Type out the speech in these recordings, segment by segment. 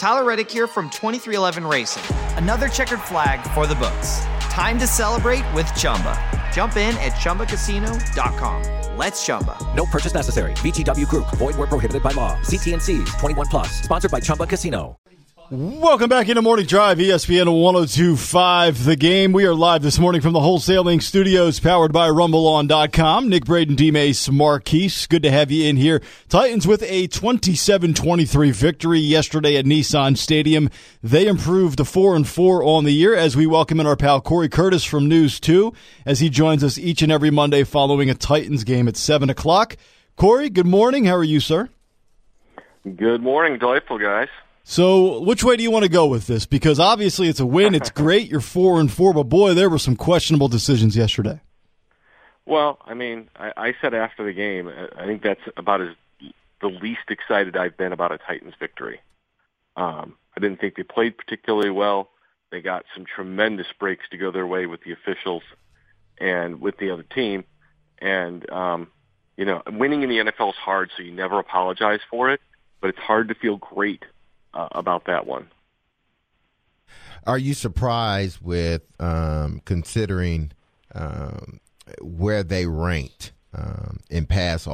Tyler Reddick here from 2311 Racing. Another checkered flag for the books. Time to celebrate with Chumba. Jump in at ChumbaCasino.com. Let's Chumba. No purchase necessary. VGW Group. Void where prohibited by law. See T's. 21 plus. Sponsored by Chumba Casino. Welcome back into Morning Drive, ESPN 102.5 The Game. We are live this morning from the Wholesaling Studios, powered by RumbleOn.com. Nick Braden, D-Mace, Marquise. Good to have you in here. Titans with a 27-23 victory yesterday at Nissan Stadium. They improved to 4-4 on the year as we welcome in our pal Corey Curtis from News 2 as he joins us each and every Monday following a Titans game at 7 o'clock. Corey, good morning. How are you, sir? Good morning. Delightful, guys. So which way do you want to go with this? Because obviously it's a win. It's great. You're 4-4, but boy, there were some questionable decisions yesterday. Well, I mean, I said after the game, I think that's about the least excited I've been about a Titans victory. I didn't think they played particularly well. They got some tremendous breaks to go their way with the officials and with the other team. And, winning in the NFL is hard, so you never apologize for it, but it's hard to feel great about that one. Are you surprised with considering where they ranked in pass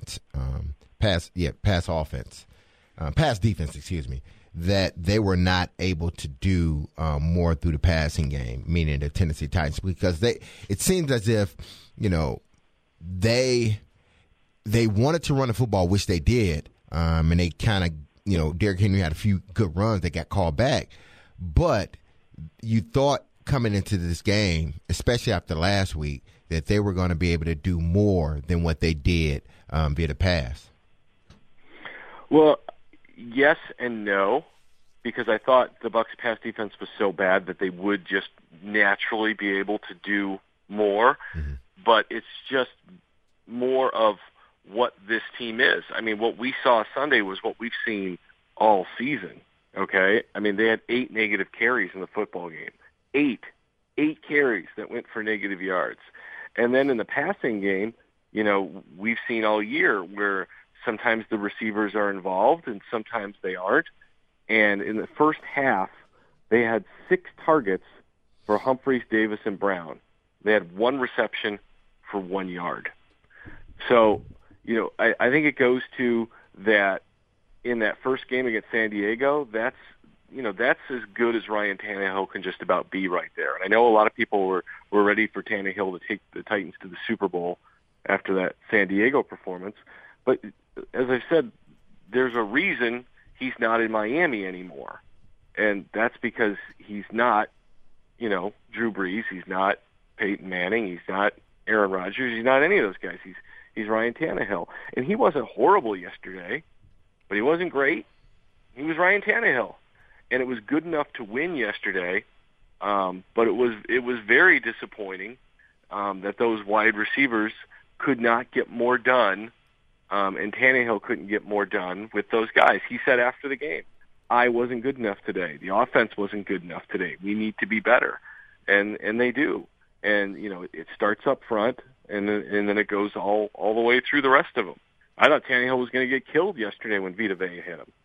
defense, that they were not able to do more through the passing game, meaning the Tennessee Titans, because it seems as if, they wanted to run the football, which they did, and they kind of, Derrick Henry had a few good runs that got called back. But you thought coming into this game, especially after last week, that they were going to be able to do more than what they did via the pass. Well, yes and no, because I thought the Bucs' pass defense was so bad that they would just naturally be able to do more. Mm-hmm. But it's just more of what this team is. I mean, what we saw Sunday was what we've seen all season, okay? I mean, they had 8 negative carries in the football game. 8 carries that went for negative yards. And then in the passing game, we've seen all year where sometimes the receivers are involved and sometimes they aren't. And in the first half, they had 6 targets for Humphreys, Davis, and Brown. They had 1 reception for 1 yard. So, I think it goes to that in that first game against San Diego, that's as good as Ryan Tannehill can just about be right there. And I know a lot of people were ready for Tannehill to take the Titans to the Super Bowl after that San Diego performance. But as I said, there's a reason he's not in Miami anymore. And that's because he's not, Drew Brees. He's not Peyton Manning. He's not Aaron Rodgers. He's not any of those guys. He's Ryan Tannehill. And he wasn't horrible yesterday, but he wasn't great. He was Ryan Tannehill. And it was good enough to win yesterday, but it was very disappointing that those wide receivers could not get more done, and Tannehill couldn't get more done with those guys. He said after the game, I wasn't good enough today. The offense wasn't good enough today. We need to be better. And they do. And, it starts up front, and then it goes all the way through the rest of them. I thought Tannehill was going to get killed yesterday when Vita Vea hit him.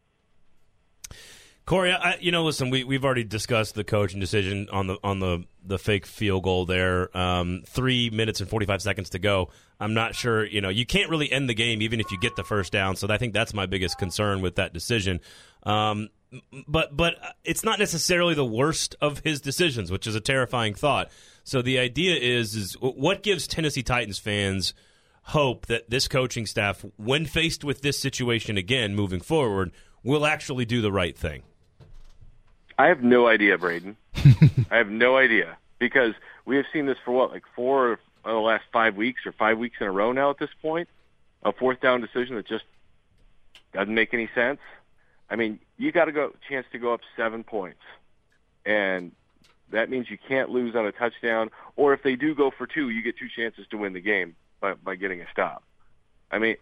Corey, listen, we've already discussed the coaching decision on the fake field goal there. 3 minutes and 45 seconds to go. I'm not sure, you can't really end the game even if you get the first down. So I think that's my biggest concern with that decision. But it's not necessarily the worst of his decisions, which is a terrifying thought. So the idea is what gives Tennessee Titans fans hope that this coaching staff, when faced with this situation again moving forward, will actually do the right thing? I have no idea, Braden. I have no idea, because we have seen this for 4 of the last 5 weeks, or 5 weeks in a row now at this point, a fourth down decision that just doesn't make any sense. I mean, you got a chance to go up 7 points, and that means you can't lose on a touchdown, or if they do go for 2, you get 2 chances to win the game by getting a stop. I mean,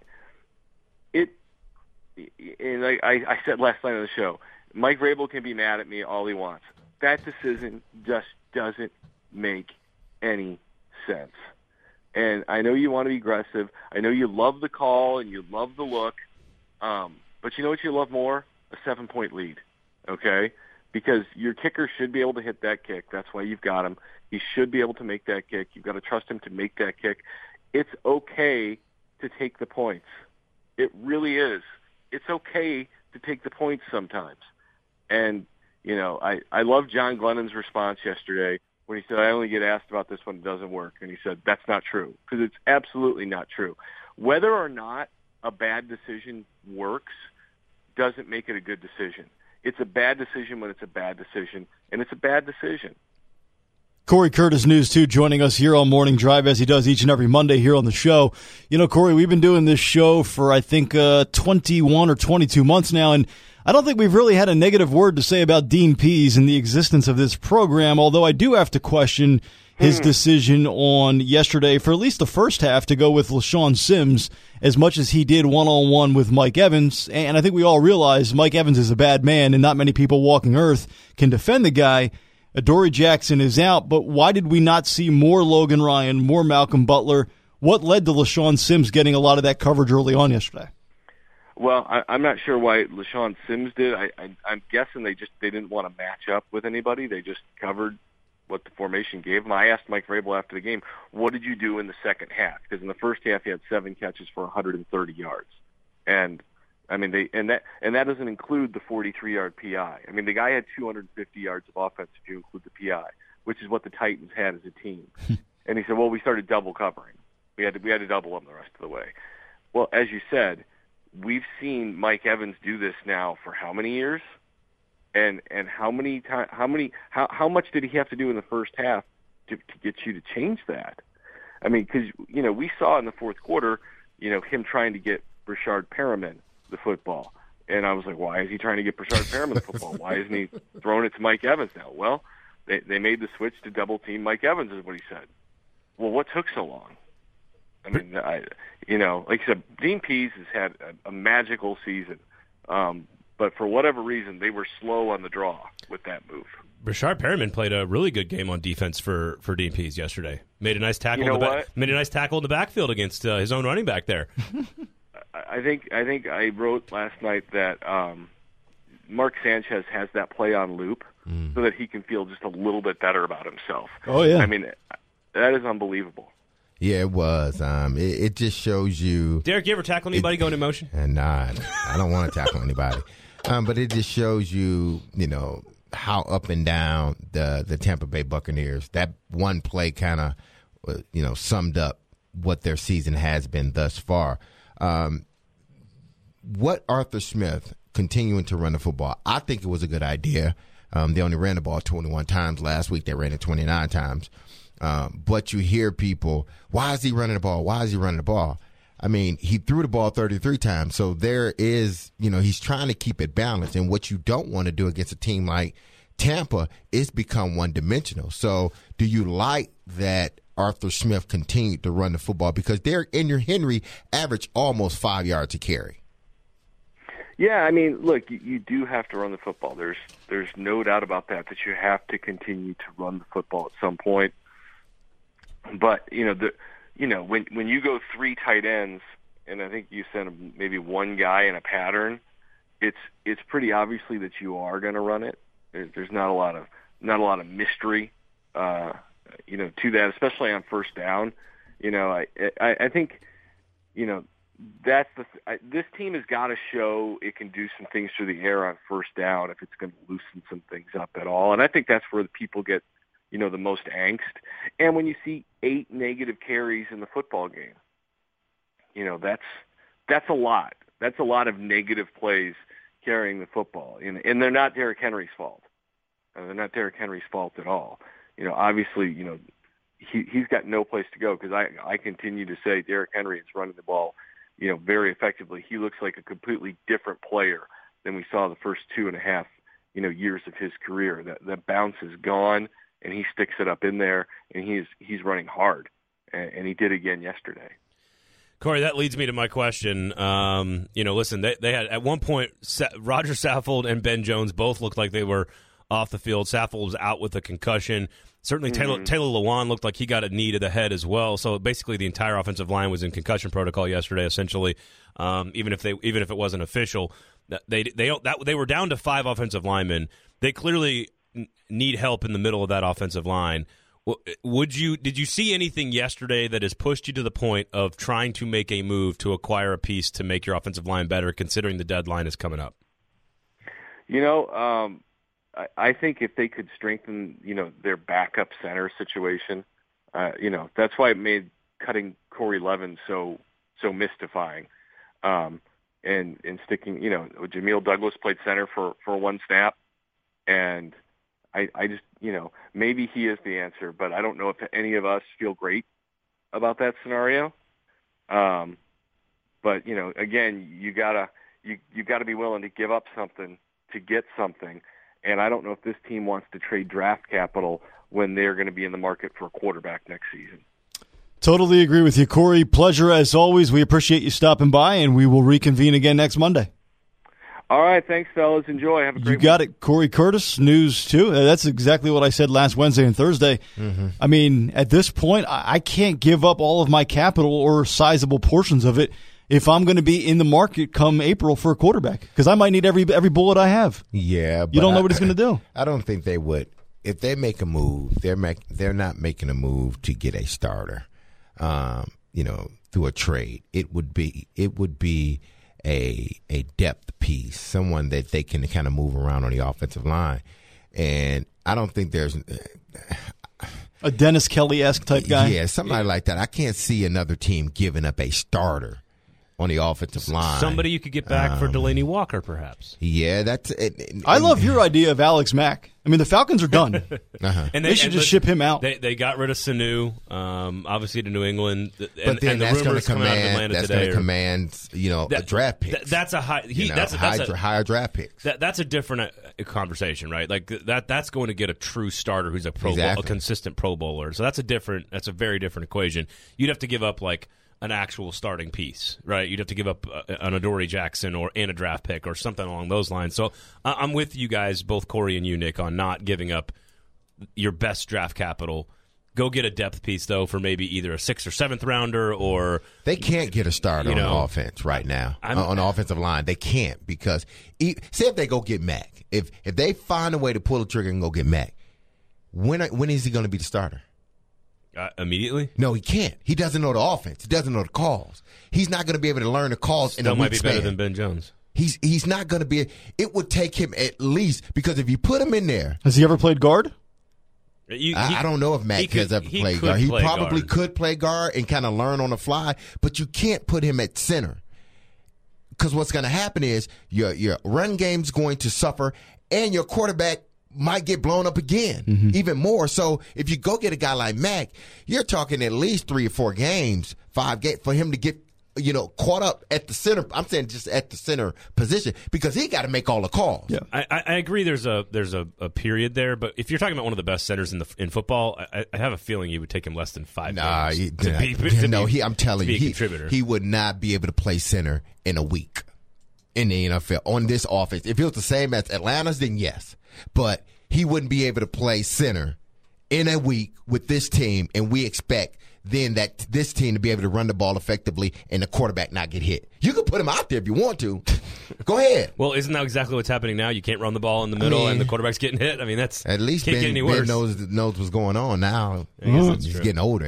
and like I said last night on the show, Mike Vrabel can be mad at me all he wants. That decision just doesn't make any sense. And I know you want to be aggressive. I know you love the call and you love the look. But you know what you love more? A 7-point lead. okay? Because your kicker should be able to hit that kick. That's why you've got him. He should be able to make that kick. You've got to trust him to make that kick. It's okay to take the points. It really is. It's okay to take the points sometimes. And, you know, I love John Glennon's response yesterday when he said, I only get asked about this when it doesn't work. And he said, that's not true, because it's absolutely not true. Whether or not a bad decision works doesn't make it a good decision. It's a bad decision when it's a bad decision, and it's a bad decision. Corey Curtis, News 2, joining us here on Morning Drive, as he does each and every Monday here on the show. You know, Corey, we've been doing this show for, I think, 21 or 22 months now, and I don't think we've really had a negative word to say about Dean Pease and the existence of this program, although I do have to question his decision on yesterday for at least the first half to go with LaShawn Sims as much as he did one-on-one with Mike Evans. And I think we all realize Mike Evans is a bad man, and not many people walking earth can defend the guy. Adoree Jackson is out, but why did we not see more Logan Ryan, more Malcolm Butler? What led to LaShawn Sims getting a lot of that coverage early on yesterday? Well, I'm not sure why LaShawn Sims did. I'm guessing they didn't want to match up with anybody. They just covered what the formation gave him. I asked Mike Vrabel after the game, what did you do in the second half? Because in the first half he had 7 catches for 130 yards. And I mean, that doesn't include the 43-yard PI. I mean, the guy had 250 yards of offense if you include the PI, which is what the Titans had as a team. And he said, well, we started double covering. We had to double them the rest of the way. Well, as you said, we've seen Mike Evans do this now for how many years? And how much did he have to do in the first half to get you to change that? I mean, because, you know, we saw in the fourth quarter, you know, him trying to get Brashard Perriman the football. And I was like, why is he trying to get Brashard Perriman the football? Why isn't he throwing it to Mike Evans now? Well, they made the switch to double team Mike Evans is what he said. Well, what took so long? I mean, like I said, Dean Pease has had a magical season. But for whatever reason, they were slow on the draw with that move. Brashard Perriman played a really good game on defense for Dean Pease yesterday. Made a nice tackle. Made a nice tackle in the backfield against his own running back there. I think I wrote last night that Mark Sanchez has that play on loop so that he can feel just a little bit better about himself. Oh yeah, I mean that is unbelievable. Yeah, it was. It just shows you. Derek, you ever tackle anybody going in motion? Nah, I don't want to tackle anybody. But it just shows you, you know, how up and down the Tampa Bay Buccaneers. That one play kind of, you know, summed up what their season has been thus far. What Arthur Smith continuing to run the football, I think it was a good idea. They only ran the ball 21 times last week. They ran it 29 times. But you hear people, why is he running the ball? Why is he running the ball? I mean, he threw the ball 33 times. So there is, you know, he's trying to keep it balanced. And what you don't want to do against a team like Tampa is become one-dimensional. So do you like that Arthur Smith continued to run the football? Because Derrick Henry averaged almost 5 yards a carry. Yeah, I mean, look, you do have to run the football. There's no doubt about that you have to continue to run the football at some point. But, when you go 3 tight ends, and I think you send maybe one guy in a pattern, it's pretty obviously that you are going to run it. There's not a lot of mystery, to that, especially on first down. I think, that's this team has got to show it can do some things through the air on first down if it's going to loosen some things up at all. And I think that's where the people get, the most angst. And when you see 8 negative carries in the football game, that's a lot. That's a lot of negative plays carrying the football. And they're not Derrick Henry's fault. They're not Derrick Henry's fault at all. Obviously, he's got no place to go because I continue to say Derrick Henry is running the ball, very effectively. He looks like a completely different player than we saw the first 2.5, years of his career. That bounce is gone, and he sticks it up in there, and he's running hard, and he did again yesterday. Corey, that leads me to my question. Listen, they had at one point Roger Saffold and Ben Jones both looked like they were off the field. Saffold was out with a concussion. Certainly, Taylor Lewan looked like he got a knee to the head as well. So basically, the entire offensive line was in concussion protocol yesterday. Essentially, even if it wasn't official. They were down to 5 offensive linemen. They clearly need help in the middle of that offensive line. Did you see anything yesterday that has pushed you to the point of trying to make a move to acquire a piece to make your offensive line better, considering the deadline is coming up? I think if they could strengthen, their backup center situation, that's why it made cutting Corey Levin so mystifying. And sticking, Jamil Douglas played center for one snap, and I just, maybe he is the answer, but I don't know if any of us feel great about that scenario. But again, you gotta be willing to give up something to get something, and I don't know if this team wants to trade draft capital when they're going to be in the market for a quarterback next season. Totally agree with you, Corey. Pleasure as always. We appreciate you stopping by, and we will reconvene again next Monday. All right, thanks, fellas. Enjoy. Have a great You got it. Corey Curtis, News 2. That's exactly what I said last Wednesday and Thursday. Mm-hmm. I mean, at this point, I can't give up all of my capital or sizable portions of it if I'm going to be in the market come April for a quarterback, because I might need every bullet I have. Yeah, but you don't know what he's going to do. I don't think they would. If they make a move, they're not making a move to get a starter. Through a trade, it would be a depth piece, someone that they can kind of move around on the offensive line. And I don't think there's a Dennis Kelly-esque type guy. Yeah, somebody like that. I can't see another team giving up a starter on the offensive line. Somebody you could get back for Delaney Walker, perhaps. Yeah, that's it. I love your idea of Alex Mack. I mean, the Falcons are done. Uh-huh. And they should just ship him out. They got rid of Sanu, obviously to New England. But then the that's going rumors to coming out of Atlanta today command, a draft pick. That's a high. Higher draft picks. That's a different conversation, right? Like that's going to get a true starter who's a consistent Pro Bowler. So that's a very different equation. You'd have to give up like an actual starting piece, right? You'd have to give up an Adoree Jackson and a draft pick or something along those lines. So I'm with you guys, both Corey and you, Nick, on not giving up your best draft capital. Go get a depth piece, though, for maybe either a 6th or 7th rounder, or they can't get a starter on offense right now on the offensive line. They can't, because say if they go get Mack, if they find a way to pull the trigger and go get Mack, when is he going to be the starter? Immediately? No, he can't. He doesn't know the offense. He doesn't know the calls. He's not going to be able to learn the calls in a week might be span. better than Ben Jones. He's not going to be. It would take him at least, because if you put him in there. Has he ever played guard? I don't know if Matt has ever played guard. He probably could play guard and kind of learn on the fly, but you can't put him at center, because what's going to happen is your run game's going to suffer, and your quarterback might get blown up again, even more. So if you go get a guy like Mack, you're talking at least 3 or 4 games, 5 games for him to get caught up at the center. I'm saying just at the center position, because he got to make all the calls. Yeah, I agree. There's a period there, but if you're talking about one of the best centers in football, I have a feeling you would take him less than 5 games I'm telling you, he would not be able to play center in a week in the NFL on this offense. If it was the same as Atlanta's, then yes. But he wouldn't be able to play center in a week with this team, and we expect then that this team to be able to run the ball effectively and the quarterback not get hit. You can put him out there if you want to. Go ahead. Well, isn't that exactly what's happening now? You can't run the ball in the middle and the quarterback's getting hit. I mean, that's at least can't get any worse. Ben knows what's going on now. He's getting older,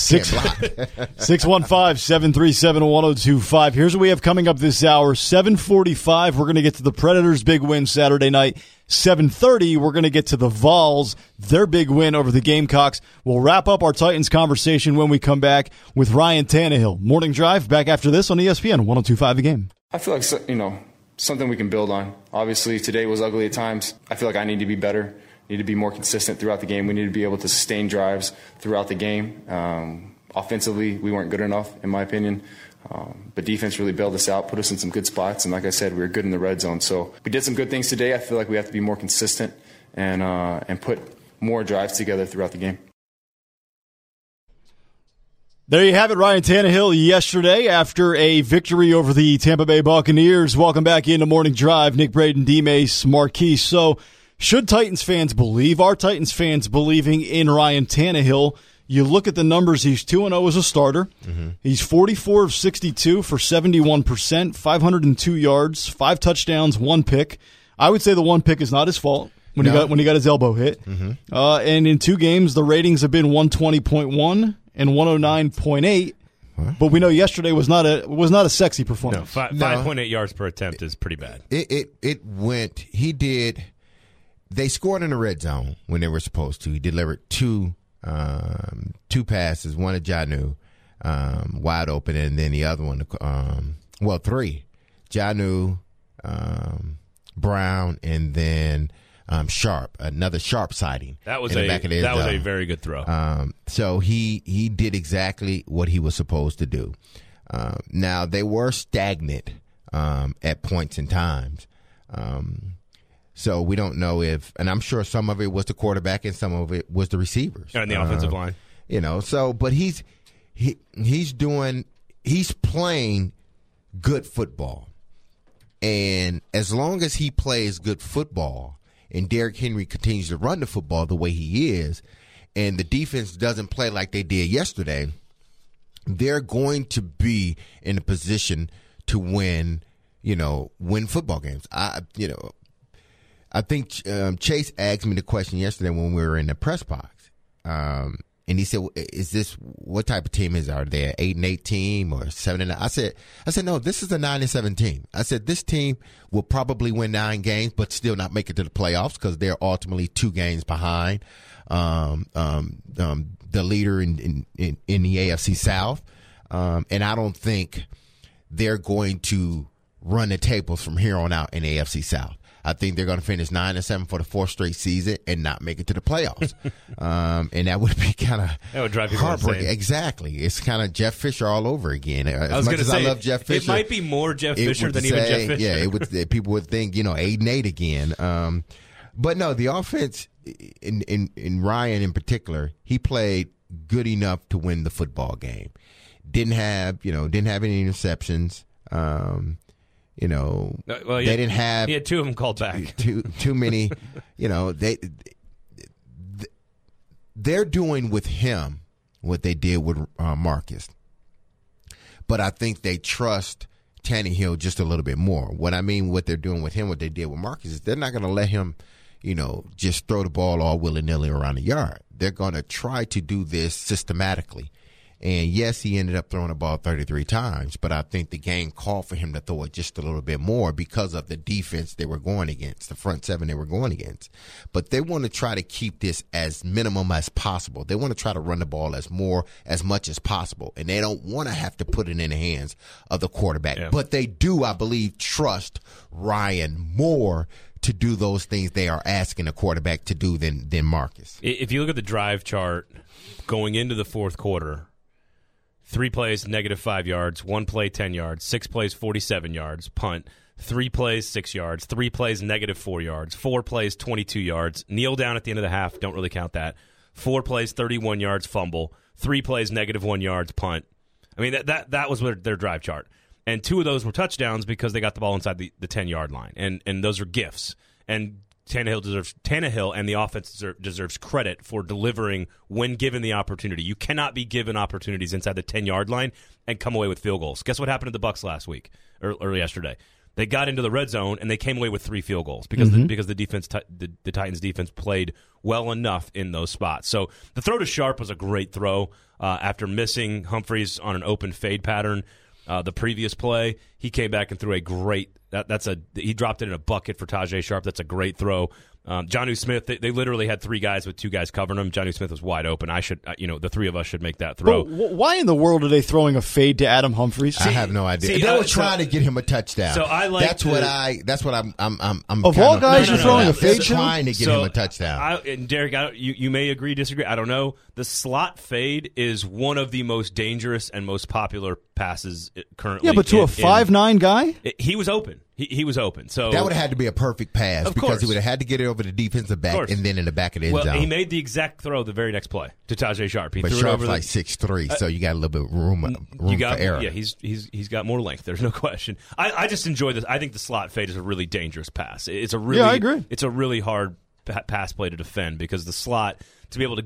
615-737-1025. Here's what we have coming up this hour. 7:45, we're going to get to the Predators' big win Saturday night. 7:30, we're going to get to the Vols, their big win over the Gamecocks. We'll wrap up our Titans conversation when we come back with Ryan Tannehill. Morning Drive, back after this on ESPN 102.5 The Game. I feel like, something we can build on. Obviously, today was ugly at times. I feel like I need to be better, need to be more consistent throughout the game. We need to be able to sustain drives throughout the game. Offensively, we weren't good enough, in my opinion. But defense really bailed us out, put us in some good spots, and like I said, we were good in the red zone. So we did some good things today. I feel like we have to be more consistent and put more drives together throughout the game. There you have it, Ryan Tannehill yesterday after a victory over the Tampa Bay Buccaneers. Welcome back into Morning Drive. Nick Braden, D-Mace, Marquise. So should Titans fans believe, are Titans fans believing in Ryan Tannehill You look at the numbers, he's 2-0 as a starter. He's 44 of 62 for 71%, 502 yards, 5 touchdowns, 1 pick. I would say the 1 pick is not his fault when he got his elbow hit. And in 2 games, the ratings have been 120.1 and 109.8. But we know yesterday was not a sexy performance. 5.8 yards per attempt is pretty bad. They scored in the red zone when they were supposed to. He delivered 2 passes, one to Jonnu, wide open, and then the other one, 3. Jonnu, Brown, and then Sharp, another Sharp sighting. That was a very good throw. So he did exactly what he was supposed to do. Now, they were stagnant at points and times. So we don't know and I'm sure some of it was the quarterback and some of it was the receivers. And the offensive line. But he's playing good football. And as long as he plays good football and Derrick Henry continues to run the football the way he is, and the defense doesn't play like they did yesterday, they're going to be in a position to win football games. I think Chase asked me the question yesterday when we were in the press box, and he said, what type of team is it? Are they an 8-8 team or 7-9? I said, no, this is a 9-7 team. I said, this team will probably win 9 games, but still not make it to the playoffs because they're ultimately 2 games behind the leader in the AFC South. And I don't think they're going to run the tables from here on out in the AFC South. I think they're going to finish 9-7 for the 4th straight season and not make it to the playoffs. And that would be kind of heartbreaking. Insane. Exactly. It's kind of Jeff Fisher all over again. I love Jeff Fisher, it might be more Jeff Fisher than even Jeff Fisher. Yeah, people would think 8-8 again. But no, the offense in Ryan in particular, he played good enough to win the football game. Didn't have any interceptions. They didn't have. He had 2 of them called back. Too many. They're doing with him what they did with Marcus, but I think they trust Tannehill just a little bit more. What I mean, what they're doing with him, what they did with Marcus, is they're not going to let him, just throw the ball all willy-nilly around the yard. They're going to try to do this systematically. And yes, he ended up throwing the ball 33 times, but I think the game called for him to throw it just a little bit more because of the defense they were going against, the front 7 they were going against. But they want to try to keep this as minimum as possible. They want to try to run the ball as much as possible, and they don't want to have to put it in the hands of the quarterback. Yeah. But they do, I believe, trust Ryan more to do those things they are asking a quarterback to do than Marcus. If you look at the drive chart going into the 4th quarter, 3 plays, -5 yards. 1 play, 10 yards. 6 plays, 47 yards. Punt. 3 plays, 6 yards. 3 plays, -4 yards. 4 plays, 22 yards. Kneel down at the end of the half. Don't really count that. 4 plays, 31 yards. Fumble. 3 plays, -1 yards. Punt. I mean, that was their drive chart. And 2 of those were touchdowns because they got the ball inside the 10-yard line. And those are gifts. And Tannehill and the offense deserves credit for delivering when given the opportunity. You cannot be given opportunities inside the 10-yard line and come away with field goals. Guess what happened to the Bucs last week or yesterday? They got into the red zone and they came away with 3 field goals because the defense, the Titans defense played well enough in those spots. So the throw to Sharp was a great throw after missing Humphreys on an open fade pattern. The previous play, he came back and threw a great. He dropped it in a bucket for Tajay Sharp. That's a great throw. Jonnu Smith, they literally had 3 guys with 2 guys covering him. Jonnu Smith was wide open. The 3 of us should make that throw. But why in the world are they throwing a fade to Adam Humphries? I have no idea. They were trying to get him a touchdown. So I like that's what I'm. Of all guys, you're throwing a fade to trying to get him a touchdown. And Derek, you may agree, disagree. I don't know. The slot fade is one of the most dangerous and most popular passes currently. Yeah, but to a 5'9" guy, he was open. He was open. So that would have had to be a perfect pass because he would have had to get it over the defensive back and then in the back of the end zone. He made the exact throw the very next play to Tajay Sharp. But Sharp's like 6'3", so you got a little bit of room for error. Yeah, he's got more length. There's no question. I just enjoy this. I think the slot fade is a really dangerous pass. It's a really I agree. It's a really hard pass play to defend because the slot, to be able to get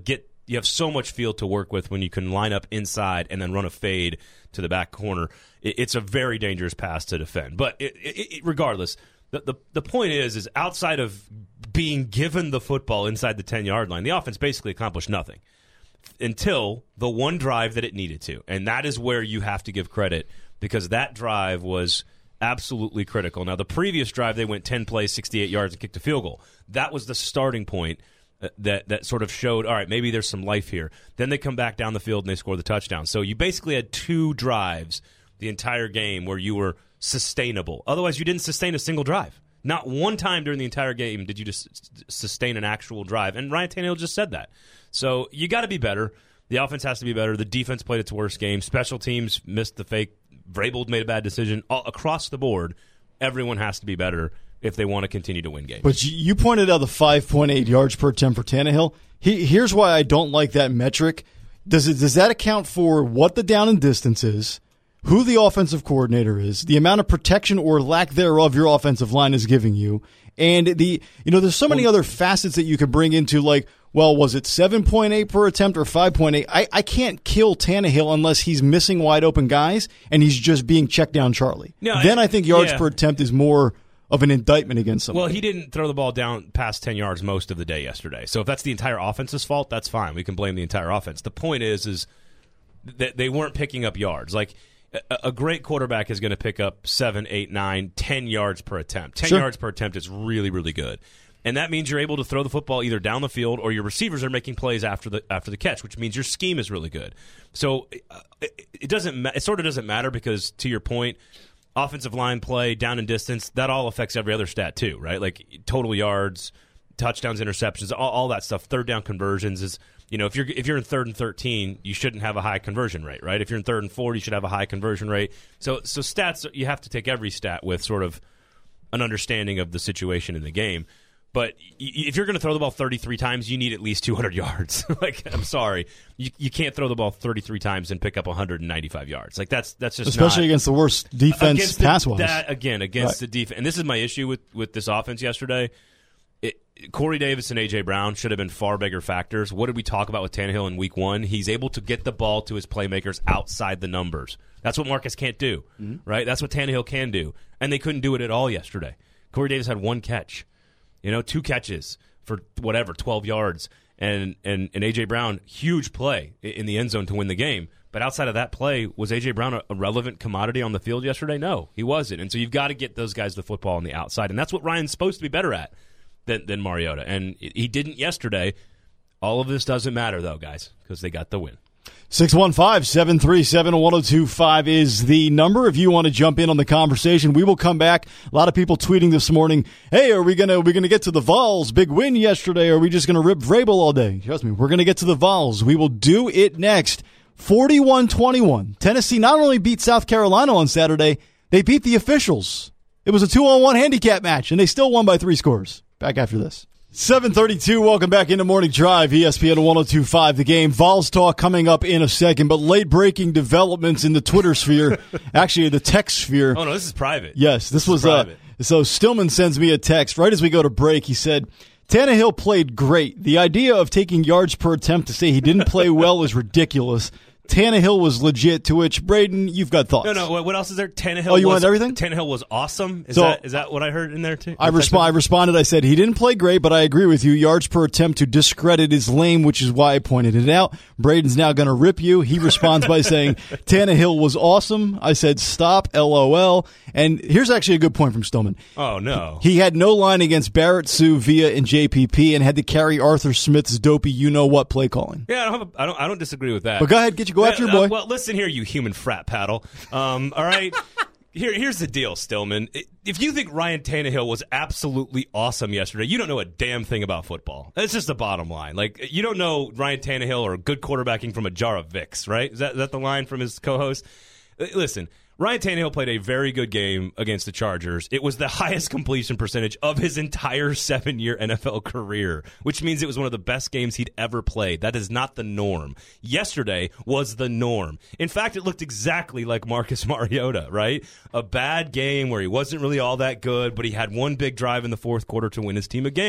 have so much field to work with when you can line up inside and then run a fade to the back corner. It's a very dangerous pass to defend. But regardless, the point is outside of being given the football inside the 10-yard line, the offense basically accomplished nothing until the one drive that it needed to. And that is where you have to give credit, because that drive was absolutely critical. Now, the previous drive, they went 10 plays, 68 yards, and kicked a field goal. That was the starting point that sort of showed, all right, maybe there's some life here. Then they come back down the field and they score the touchdown. So you basically had 2 drives the entire game where you were sustainable. Otherwise, you didn't sustain a single drive. Not one time during the entire game did you just sustain an actual drive. And Ryan Tannehill just said that. So you got to be better. The offense has to be better. The defense played its worst game. Special teams missed the fake. Vrabel made a bad decision. All across the board, everyone has to be better if they want to continue to win games. But you pointed out the 5.8 yards per attempt for Tannehill. Here's why I don't like that metric. Does that account for what the down and distance is, who the offensive coordinator is, the amount of protection or lack thereof your offensive line is giving you, and there's so many other facets that you could bring into, like, well, was it 7.8 per attempt or 5.8? I can't kill Tannehill unless he's missing wide open guys and he's just being checked down Charlie. No, then I think yards per attempt is more of an indictment against somebody. Well, he didn't throw the ball down past 10 yards most of the day yesterday. So if that's the entire offense's fault, that's fine. We can blame the entire offense. The point is that they weren't picking up yards. Like, a great quarterback is going to pick up 7, 8, 9, 10 yards per attempt. 10 yards per attempt is really, really good. And that means you're able to throw the football either down the field or your receivers are making plays after the catch, which means your scheme is really good. So it sort of doesn't matter because, to your point, offensive line play, down and distance, that all affects every other stat too, right? Like total yards, touchdowns, interceptions, all that stuff. Third down conversions is, if you're in 3rd and 13, you shouldn't have a high conversion rate, right? If you're in 3rd and 4, you should have a high conversion rate. So stats, you have to take every stat with sort of an understanding of the situation in the game. But if you're going to throw the ball 33 times, you need at least 200 yards. Like, I'm sorry, you can't throw the ball 33 times and pick up 195 yards. Like that's just especially against the worst defense pass-wise. Against the defense. And this is my issue with this offense yesterday. Corey Davis and A.J. Brown should have been far bigger factors. What did we talk about with Tannehill in week 1? He's able to get the ball to his playmakers outside the numbers. That's what Marcus can't do, right? That's what Tannehill can do. And they couldn't do it at all yesterday. Corey Davis had 1 catch. 2 catches for 12 yards. And A.J. Brown, huge play in the end zone to win the game. But outside of that play, was A.J. Brown a relevant commodity on the field yesterday? No, he wasn't. And so you've got to get those guys the football on the outside. And that's what Ryan's supposed to be better at than Mariota. And he didn't yesterday. All of this doesn't matter, though, guys, because they got the win. 615-737-1025 is the number if you want to jump in on the conversation. We will come back. A lot of people tweeting this morning, hey, are we gonna get to the Vols? Big win yesterday. Or are we just going to rip Vrabel all day? Trust me, we're going to get to the Vols. We will do it next. 41-21. Tennessee not only beat South Carolina on Saturday, they beat the officials. It was a 2-on-1 handicap match, and they still won by 3 scores. Back after this. 7:32, welcome back into Morning Drive, ESPN 102.5 The Game. Vols talk coming up in a second, but late-breaking developments in the Twitter sphere, actually the text sphere. Oh, no, this is private. Yes, this was private. So Stillman sends me a text right as we go to break. He said, Tannehill played great. The idea of taking yards per attempt to say he didn't play well is ridiculous. Tannehill was legit, to which, Braden, you've got thoughts. No, what else is there? Tannehill. Oh, you wanted everything? Tannehill was awesome. Is that what I heard in there, too? I responded. I said, he didn't play great, but I agree with you. Yards per attempt to discredit is lame, which is why I pointed it out. Braden's now going to rip you. He responds by saying, Tannehill was awesome. I said, stop, LOL. And here's actually a good point from Stillman. Oh, no. He had no line against Barrett, Sue, Villa, and JPP, and had to carry Arthur Smith's dopey you-know-what play calling. Yeah, I don't disagree with that. But go ahead, go after your boy. Well, listen here, you human frat paddle. All right? Here's the deal, Stillman. If you think Ryan Tannehill was absolutely awesome yesterday, you don't know a damn thing about football. That's just the bottom line. Like, you don't know Ryan Tannehill or good quarterbacking from a jar of Vicks, right? Is that the line from his co-host? Listen, Ryan Tannehill played a very good game against the Chargers. It was the highest completion percentage of his entire 7-year NFL career, which means it was one of the best games he'd ever played. That is not the norm. Yesterday was the norm. In fact, it looked exactly like Marcus Mariota, right? A bad game where he wasn't really all that good, but he had one big drive in the fourth quarter to win his team a game.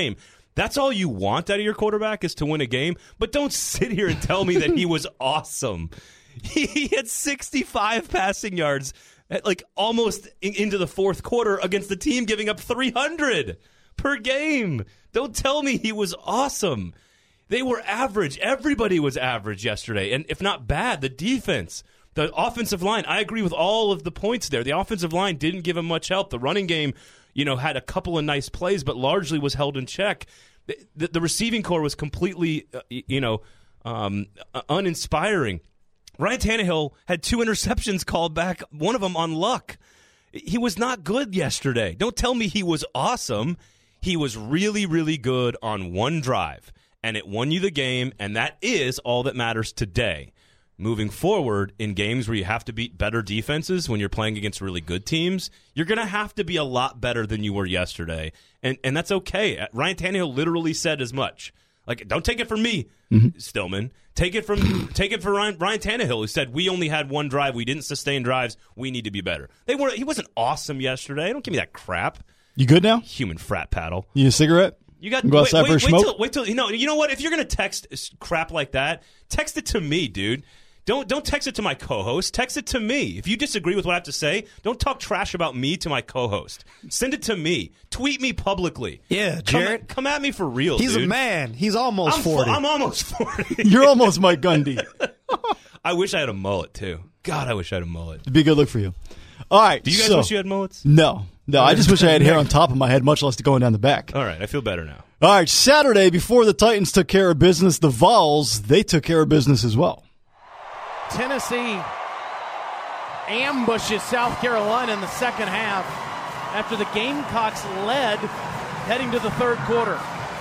That's all you want out of your quarterback is to win a game. But don't sit here and tell me that he was awesome. He had 65 passing yards at almost into the fourth quarter against the team giving up 300 per game. Don't tell me he was awesome. They were average. Everybody was average yesterday. And if not bad, the defense, the offensive line, I agree with all of the points there. The offensive line didn't give him much help. The running game, had a couple of nice plays, but largely was held in check. The receiving core was completely, uninspiring. Ryan Tannehill had 2 interceptions called back, one of them on luck. He was not good yesterday. Don't tell me he was awesome. He was really, really good on one drive, and it won you the game, and that is all that matters today. Moving forward, in games where you have to beat better defenses when you're playing against really good teams, you're going to have to be a lot better than you were yesterday, and that's okay. Ryan Tannehill literally said as much. Don't take it from me, Stillman. Take it from Ryan Tannehill, who said we only had one drive. We didn't sustain drives. We need to be better. He wasn't awesome yesterday. Don't give me that crap. You good now? Human frat paddle. You need a cigarette? You got go outside for a smoke? Wait till you know what? If you're gonna text crap like that, text it to me, dude. Don't text it to my co-host. Text it to me. If you disagree with what I have to say, don't talk trash about me to my co-host. Send it to me. Tweet me publicly. Yeah, Jarrett. Come at me for real, He's dude. a man. He's almost 40. I'm almost 40. You're almost Mike Gundy. I wish I had a mullet, too. God, I wish I had a mullet. It'd be a good look for you. All right. Do you guys wish you had mullets? No. I just wish I had hair on top of my head, much less going down the back. All right. I feel better now. All right. Saturday, before the Titans took care of business, the Vols, they took care of business as well. Tennessee ambushes South Carolina in the second half after the Gamecocks led heading to the third quarter.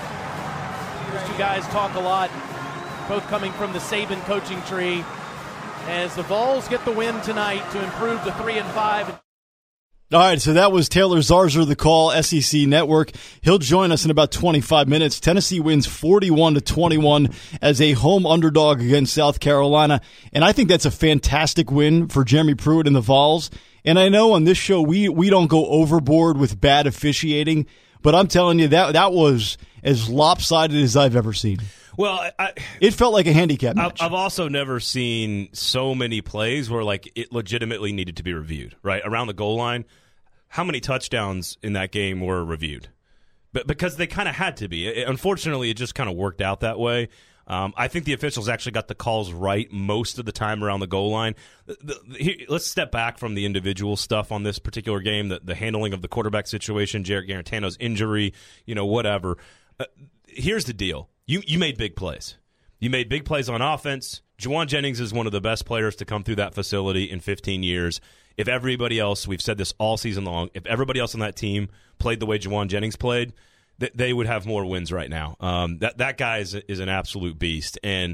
These two guys talk a lot, both coming from the Saban coaching tree, as the Vols get the win tonight to improve to 3-5. All right, so that was Taylor Zarzour, the call, SEC Network. He'll join us in about 25 minutes. Tennessee wins 41-21 as a home underdog against South Carolina, and I think that's a fantastic win for Jeremy Pruitt and the Vols. And I know on this show we don't go overboard with bad officiating, but I'm telling you that was as lopsided as I've ever seen. Well, it felt like a handicap match. I've also never seen so many plays where it legitimately needed to be reviewed, right? Around the goal line, how many touchdowns in that game were reviewed? But because they kind of had to be. Unfortunately, it just kind of worked out that way. I think the officials actually got the calls right most of the time around the goal line. Let's step back from the individual stuff on this particular game, the handling of the quarterback situation, Jarrett Garantano's injury, whatever. Here's the deal. You made big plays. You made big plays on offense. Juwan Jennings is one of the best players to come through that facility in 15 years. If everybody else, we've said this all season long, if everybody else on that team played the way Juwan Jennings played, they would have more wins right now. That guy is an absolute beast. And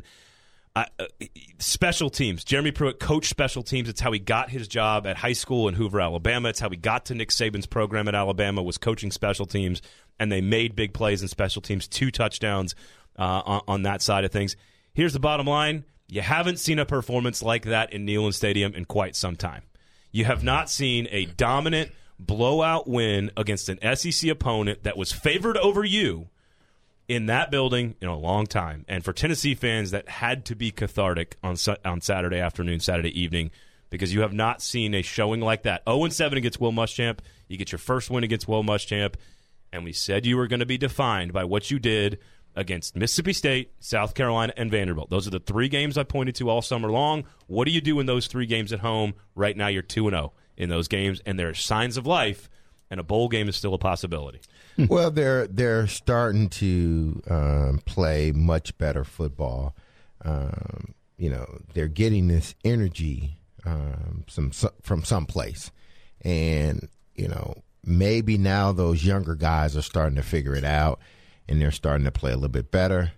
special teams. Jeremy Pruitt coached special teams. It's how he got his job at high school in Hoover, Alabama. It's how he got to Nick Saban's program at Alabama, was coaching special teams. And they made big plays in special teams, 2 touchdowns on that side of things. Here's the bottom line. You haven't seen a performance like that in Neyland Stadium in quite some time. You have not seen a dominant blowout win against an SEC opponent that was favored over you in that building in a long time. And for Tennessee fans, that had to be cathartic on Saturday afternoon, Saturday evening, because you have not seen a showing like that. 0-7 against Will Muschamp. You get your first win against Will Muschamp. And we said you were going to be defined by what you did against Mississippi State, South Carolina, and Vanderbilt. Those are the 3 games I pointed to all summer long. What do you do in those 3 games at home? Right now you're 2-0 in those games, and there are signs of life, and a bowl game is still a possibility. Well, they're starting to play much better football. They're getting this energy from someplace, and maybe now those younger guys are starting to figure it out, and they're starting to play a little bit better.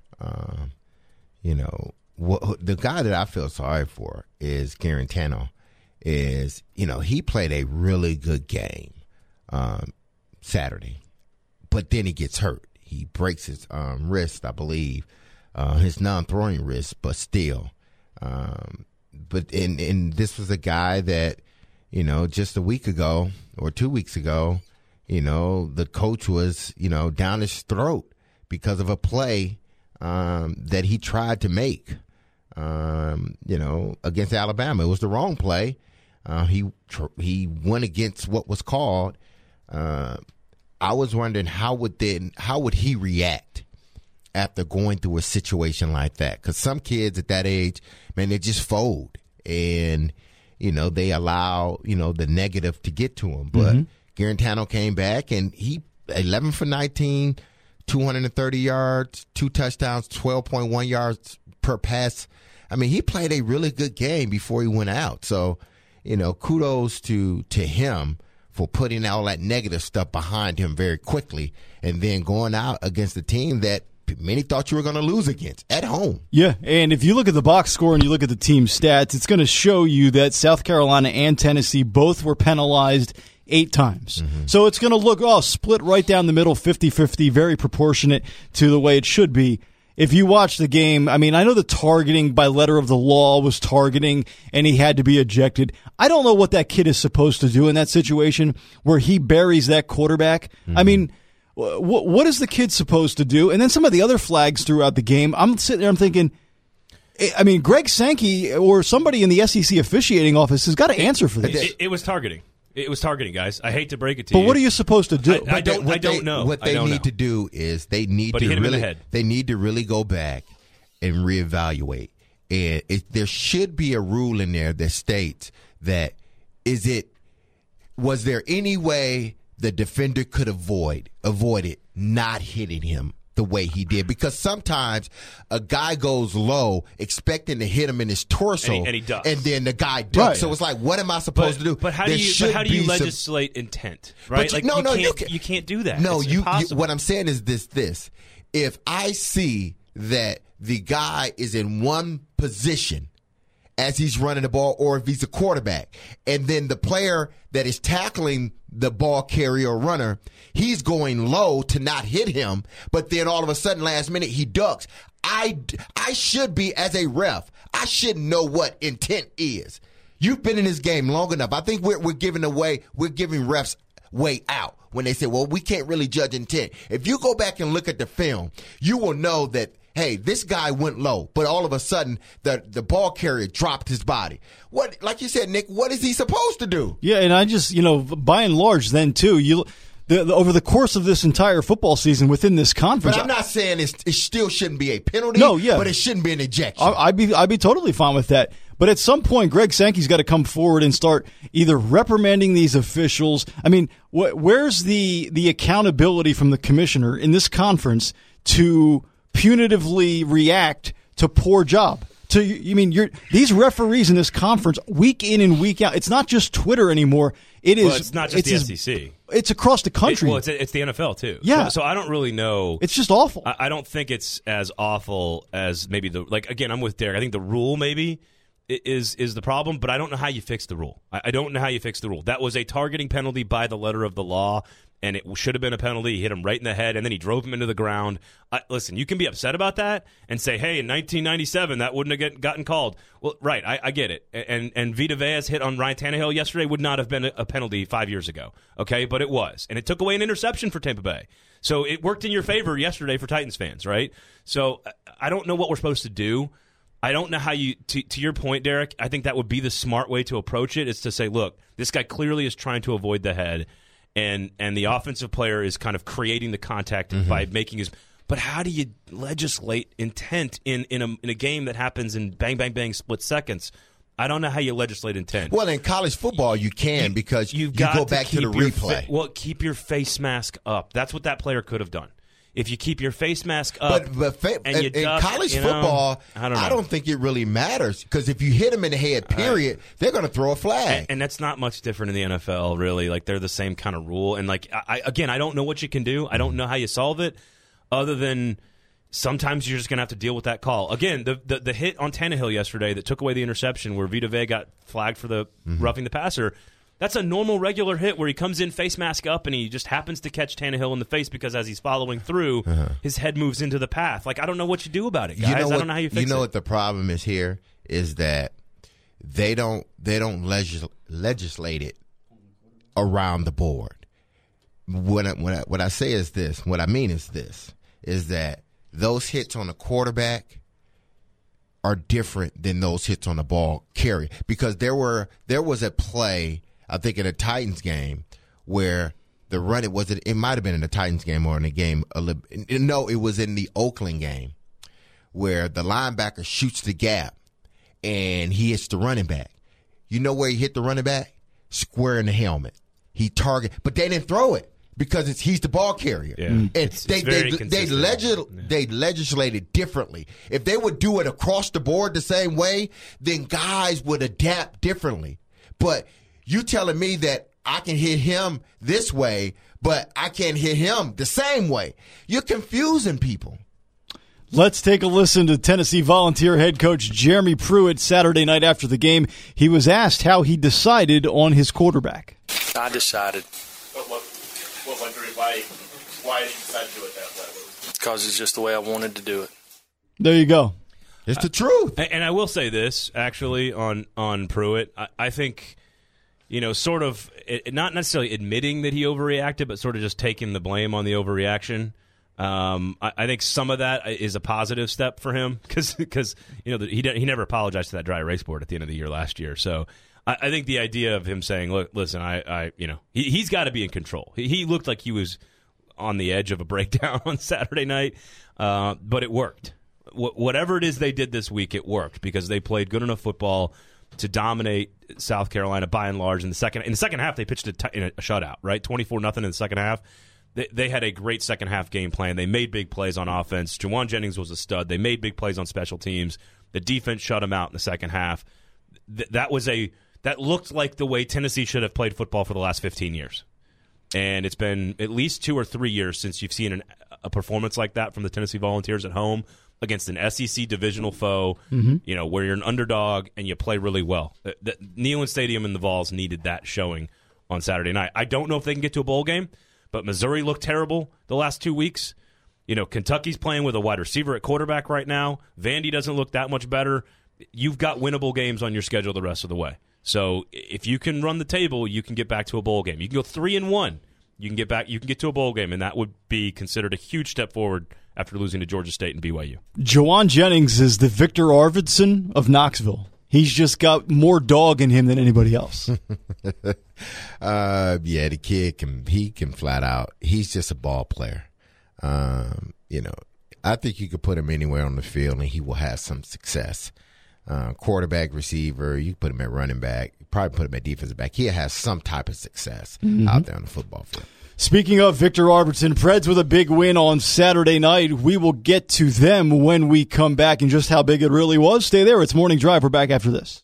The guy that I feel sorry for is Garantano. He played a really good game Saturday, but then he gets hurt. He breaks his wrist, I believe, his non-throwing wrist, but still. But this was a guy that, just a week ago or 2 weeks ago, the coach was, down his throat because of a play that he tried to make, against Alabama. It was the wrong play. He went against what was called. I was wondering how would he react after going through a situation like that? Because some kids at that age, man, they just fold and they allow the negative to get to them. But Guarantano came back and he 11 for 19, 230 yards, 2 touchdowns, 12.1 yards per pass. I mean, he played a really good game before he went out. So, kudos to him for putting all that negative stuff behind him very quickly and then going out against a team that many thought you were going to lose against at home. Yeah, and if you look at the box score and you look at the team stats, it's going to show you that South Carolina and Tennessee both were penalized 8 times. So it's going to look, split right down the middle, 50-50, very proportionate to the way it should be. If you watch the game, I mean, I know the targeting by letter of the law was targeting and he had to be ejected. I don't know what that kid is supposed to do in that situation where he buries that quarterback. I mean, what is the kid supposed to do? And then some of the other flags throughout the game, I'm sitting there, I'm thinking, I mean, Greg Sankey or somebody in the SEC officiating office has got to answer for this. It was targeting. It was targeting, guys. I hate to break it to you. But what are you supposed to do? I don't know. What they need to do is they need to really go back and reevaluate. And there should be a rule in there that states that was there any way the defender could avoid it not hitting him the way he did? Because sometimes a guy goes low expecting to hit him in his torso, and he ducks. And then the guy ducks. Right. So it's like, what am I supposed to do? But how do you legislate intent? Right? You can't do that. No, it's what I'm saying is this. If I see that the guy is in one position as he's running the ball, or if he's a quarterback, and then the player that is tackling the ball carrier or runner, he's going low to not hit him, but then all of a sudden last minute he ducks. I should be, as a ref, I should know what intent is. You've been in this game long enough. I think we're giving refs way out when they say, well, we can't really judge intent. If you go back and look at the film, you will know that, hey, this guy went low, but all of a sudden the ball carrier dropped his body. What, like you said, Nick, what is he supposed to do? Yeah, and I just, by and large then too, over the course of this entire football season within this conference. But I'm not saying it still shouldn't be a penalty, but it shouldn't be an ejection. I'd be totally fine with that. But at some point, Greg Sankey's got to come forward and start either reprimanding these officials. I mean, where's the accountability from the commissioner in this conference to punitively react to poor job? These referees in this conference, week in and week out, it's not just Twitter anymore. It's not just the SEC. It's across the country. It's the NFL too. Yeah. So I don't really know. It's just awful. I don't think it's as awful as maybe again, I'm with Derek. I think the rule maybe is the problem, but I don't know how you fix the rule. I don't know how you fix the rule. That was a targeting penalty by the letter of the law, and it should have been a penalty. He hit him right in the head, and then he drove him into the ground. Listen, you can be upset about that and say, hey, in 1997, that wouldn't have gotten called. Well, right, I get it. And Vita Vea's hit on Ryan Tannehill yesterday would not have been a penalty 5 years ago, okay? But it was. And it took away an interception for Tampa Bay. So it worked in your favor yesterday for Titans fans, right? So I don't know what we're supposed to do. I don't know how you, to your point, Derek, I think that would be the smart way to approach it, is to say, look, this guy clearly is trying to avoid the head, and the offensive player is kind of creating the contact by making his. But how do you legislate intent in a game that happens in bang, bang, bang split seconds? I don't know how you legislate intent. Well, in college football, you can because you go back to the replay. Keep your face mask up. That's what that player could have done. If you keep your face mask up, in college football, I don't think it really matters, because if you hit them in the head, period, they're going to throw a flag. And that's not much different in the NFL, really. Like, they're the same kind of rule. And I don't know what you can do. I don't know how you solve it, other than sometimes you're just going to have to deal with that call. Again, the hit on Tannehill yesterday that took away the interception, where Vita Vea got flagged for the roughing the passer. That's a normal, regular hit where he comes in face mask up and he just happens to catch Tannehill in the face, because as he's following through, his head moves into the path. Like, I don't know what you do about it, guys. I don't know how you fix it. You know what the problem is here is that they don't legislate it around the board. What I say is this. What I mean is this. is that those hits on the quarterback are different than those hits on the ball carrier. Because there was a play, I think in a Titans game, where the run, it might have been in the Titans game or in the game, no, it was in the Oakland game, where the linebacker shoots the gap and he hits the running back. You know where he hit the running back? Square in the helmet. But they didn't throw it because he's the ball carrier. Yeah. And they legislated differently. If they would do it across the board the same way, then guys would adapt differently. But you telling me that I can hit him this way, but I can't hit him the same way. You're confusing people. Let's take a listen to Tennessee Volunteer head coach Jeremy Pruitt Saturday night after the game. He was asked how he decided on his quarterback. I decided. Why did you decide to do it that way? Because it's just the way I wanted to do it. There you go. It's the truth. And I will say this, actually, on Pruitt. I think, sort of not necessarily admitting that he overreacted, but sort of just taking the blame on the overreaction. I think some of that is a positive step for him because he never apologized to that dry erase board at the end of the year last year. So I think the idea of him saying, "Look, listen, he's got to be in control." He looked like he was on the edge of a breakdown on Saturday night, but it worked. Whatever it is they did this week, it worked because they played good enough football to dominate South Carolina by and large. In the second half, they pitched in a shutout, right? 24-0 in the second half. They had a great second half game plan. They made big plays on offense. Juwan Jennings was a stud. They made big plays on special teams. The defense shut them out in the second half. That looked like the way Tennessee should have played football for the last 15 years. And it's been at least 2 or 3 years since you've seen a performance like that from the Tennessee Volunteers at home against an SEC divisional foe, where you're an underdog and you play really well. Neyland Stadium and the Vols needed that showing on Saturday night. I don't know if they can get to a bowl game, but Missouri looked terrible the last 2 weeks. Kentucky's playing with a wide receiver at quarterback right now. Vandy doesn't look that much better. You've got winnable games on your schedule the rest of the way. So if you can run the table, you can get back to a bowl game. You can go 3-1. You can get back. You can get to a bowl game, and that would be considered a huge step forward after losing to Georgia State and BYU. Juwan Jennings is the Victor Arvidsson of Knoxville. He's just got more dog in him than anybody else. The kid can flat out. He's just a ball player. I think you could put him anywhere on the field and he will have some success. Quarterback, receiver, you put him at running back, probably put him at defensive back. He'll have some type of success out there on the football field. Speaking of Victor Arvidsson, Preds with a big win on Saturday night. We will get to them when we come back and just how big it really was. Stay there. It's Morning Drive. We're back after this.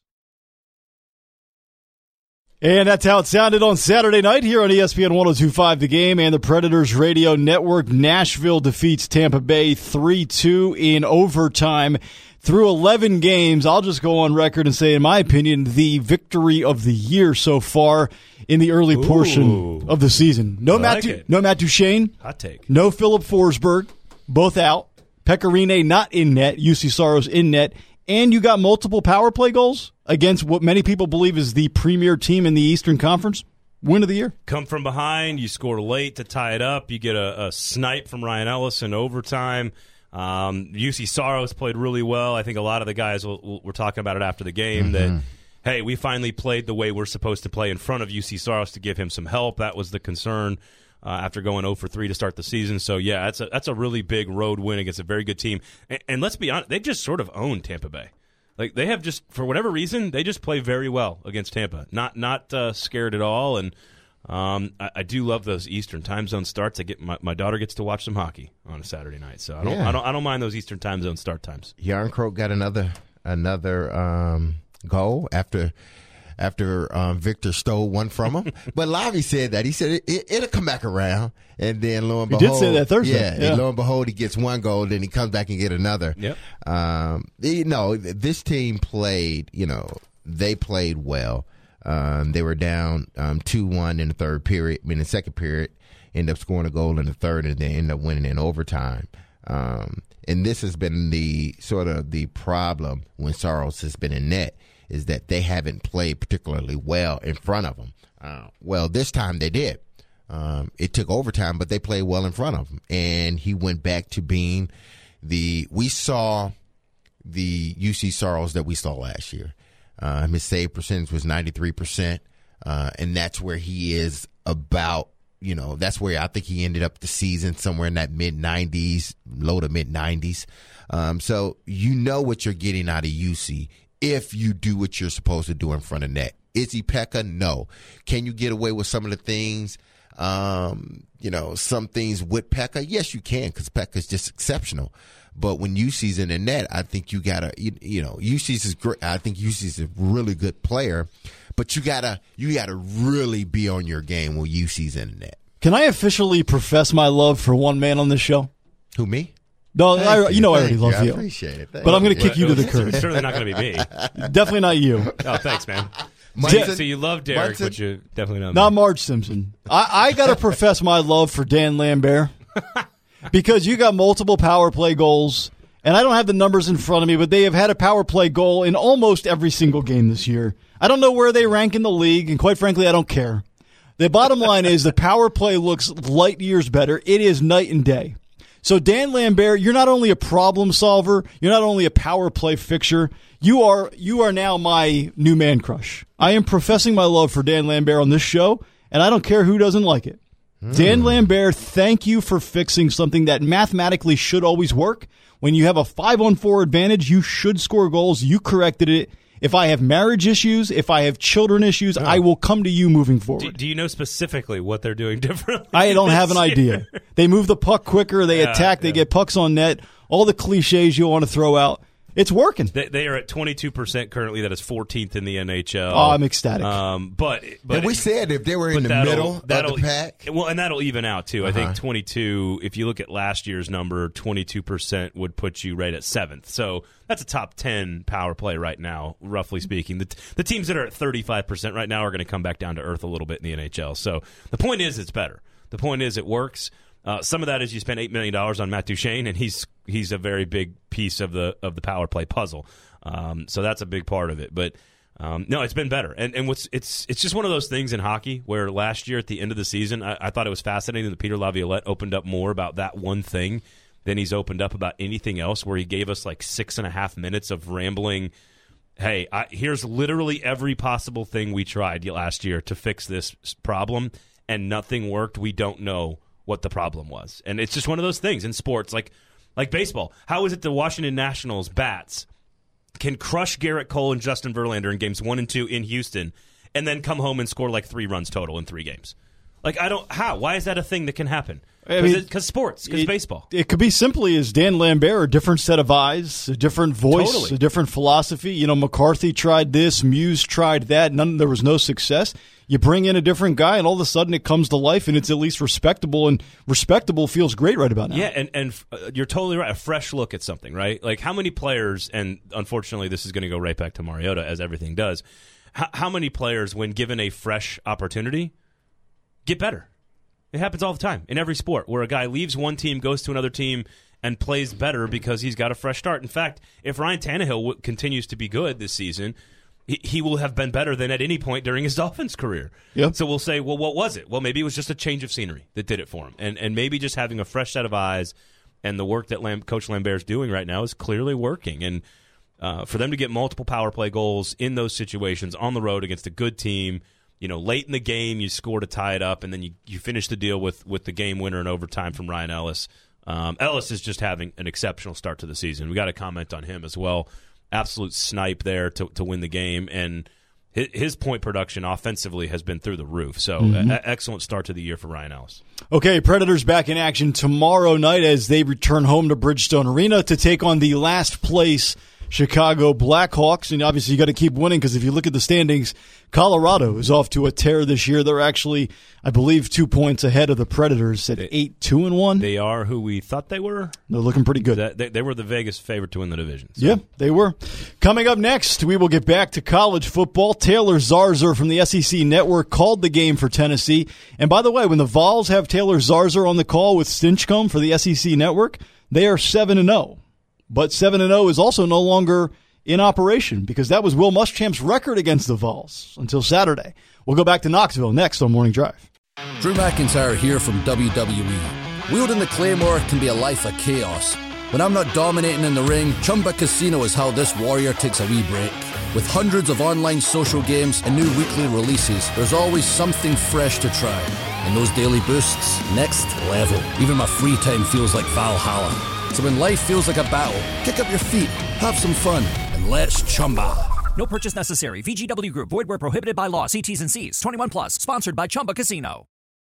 And that's how it sounded on Saturday night here on ESPN 102.5 The Game and the Predators Radio Network. Nashville defeats Tampa Bay 3-2 in overtime. Through 11 games, I'll just go on record and say, in my opinion, the victory of the year so far in the early portion of the season. No Matt Duchene. Hot take. No Philip Forsberg. Both out. Pecorine not in net. UC Saros in net. And you got multiple power play goals against what many people believe is the premier team in the Eastern Conference. Win of the year. Come from behind. You score late to tie it up. You get a snipe from Ryan Ellis in overtime. UC Saros played really well. I think a lot of the guys were talking about it after the game that, hey, we finally played the way we're supposed to play in front of UC Saros to give him some help. That was the concern after going 0-3 to start the season. So, yeah, that's a really big road win against a very good team. And let's be honest, they just sort of own Tampa Bay. Like, they have just, for whatever reason, they just play very well against Tampa. Not scared at all. And I do love those Eastern time zone starts. My daughter gets to watch some hockey on a Saturday night, so I don't mind those Eastern time zone start times. Yarncroke got another goal after Victor stole one from him. But Lavi said that. He said it'll come back around, and then lo and behold, he did say that Thursday. Yeah. And lo and behold, he gets one goal, then he comes back and get another. Yep. This team played. They played well. They were down 2-1 in the third period. In the second period, ended up scoring a goal in the third, and then ended up winning in overtime. And this has been the sort of the problem when Saros has been in net, is that they haven't played particularly well in front of them. Well, this time they did. It took overtime, but they played well in front of him. And he went back to being we saw the UC Soros that we saw last year. His save percentage was 93%. And that's where he is about, that's where I think he ended up the season somewhere in that mid-90s, low to mid-90s. So you know what you're getting out of UC if you do what you're supposed to do in front of net. Is he Pekka? No. Can you get away with some of the things, some things with Pekka? Yes, you can, because Pekka's just exceptional. But when UC's in the net, I think you gotta, UC's is great. I think UC's a really good player, but you gotta really be on your game when UC's in the net. Can I officially profess my love for one man on this show? Who, me? No, I already love you. I appreciate it. But I'm going to kick you to the curb. It's certainly not going to be me. Definitely not you. Oh, thanks, man. So you love Derek, but you definitely not me. Not Marge Simpson. I got to profess my love for Dan Lambert because you got multiple power play goals, and I don't have the numbers in front of me, but they have had a power play goal in almost every single game this year. I don't know where they rank in the league, and quite frankly, I don't care. The bottom line is the power play looks light years better. It is night and day. So Dan Lambert, you're not only a problem solver, you're not only a power play fixture, you are now my new man crush. I am professing my love for Dan Lambert on this show, and I don't care who doesn't like it. Dan Lambert, thank you for fixing something that mathematically should always work. When you have a 5-on-4 advantage, you should score goals. You corrected it. If I have marriage issues, if I have children issues, I will come to you moving forward. Do you know specifically what they're doing differently? I don't have an idea. They move the puck quicker. They attack. They get pucks on net. All the cliches you want to throw out. It's working. They are at 22% currently. That is 14th in the NHL. Oh, I'm ecstatic. But and we said if they were in the middle of the pack. Well, and that'll even out, too. I think 22, if you look at last year's number, 22% would put you right at 7th. So that's a top 10 power play right now, roughly speaking. The teams that are at 35% right now are going to come back down to earth a little bit in the NHL. So the point is it's better. The point is it works. Some of that is you spent $8 million on Matt Duchene, and he's a very big piece of the power play puzzle. So that's a big part of it. But no, it's been better. And it's just one of those things in hockey where last year at the end of the season, I thought it was fascinating that Peter Laviolette opened up more about that one thing than he's opened up about anything else, where he gave us like 6.5 minutes of rambling. Hey, here's literally every possible thing we tried last year to fix this problem, and nothing worked. We don't know what the problem was. And it's just one of those things in sports, like baseball. How is it the Washington Nationals bats can crush Garrett Cole and Justin Verlander in games 1 and 2 in Houston and then come home and score like 3 runs total in 3 games? Like, how? Why is that a thing that can happen? Because sports, because baseball. It could be simply as Dan Lambert, a different set of eyes, a different voice, a different philosophy. McCarthy tried this, Muse tried that. There was no success. You bring in a different guy, and all of a sudden it comes to life, and it's at least respectable, and respectable feels great right about now. Yeah, and you're totally right. A fresh look at something, right? Like how many players, and unfortunately this is going to go right back to Mariota, as everything does, how many players, when given a fresh opportunity, get better? It happens all the time in every sport where a guy leaves one team, goes to another team, and plays better because he's got a fresh start. In fact, if Ryan Tannehill continues to be good this season, he will have been better than at any point during his Dolphins career. Yep. So we'll say, well, what was it? Well, maybe it was just a change of scenery that did it for him. And maybe just having a fresh set of eyes, and the work that Coach Lambert is doing right now is clearly working. And for them to get multiple power play goals in those situations on the road against a good team, late in the game you score to tie it up, and then you finish the deal with the game winner in overtime from Ryan Ellis. Ellis is just having an exceptional start to the season. We got to comment on him as well. Absolute snipe there to win the game, and his point production offensively has been through the roof. So excellent start to the year for Ryan Ellis. Okay, Predators back in action tomorrow night as they return home to Bridgestone Arena to take on the last place Chicago Blackhawks, and obviously you got to keep winning because if you look at the standings, Colorado is off to a tear this year. They're actually, I believe, 2 points ahead of the Predators at 8-2-1. They are who we thought they were. They're looking pretty good. They were the Vegas favorite to win the division. So. Yeah, they were. Coming up next, we will get back to college football. Taylor Zarzour from the SEC Network called the game for Tennessee. And by the way, when the Vols have Taylor Zarzour on the call with Stinchcomb for the SEC Network, they are 7-0. But 7-0 is also no longer in operation because that was Will Muschamp's record against the Vols until Saturday. We'll go back to Knoxville next on Morning Drive. Drew McIntyre here from WWE. Wielding the Claymore can be a life of chaos. When I'm not dominating in the ring, Chumba Casino is how this warrior takes a wee break. With hundreds of online social games and new weekly releases, there's always something fresh to try. And those daily boosts, next level. Even my free time feels like Valhalla. So when life feels like a battle, kick up your feet, have some fun, and let's Chumba. No purchase necessary. VGW Group. Void where prohibited by law. See T's and C's. 21 plus. Sponsored by Chumba Casino.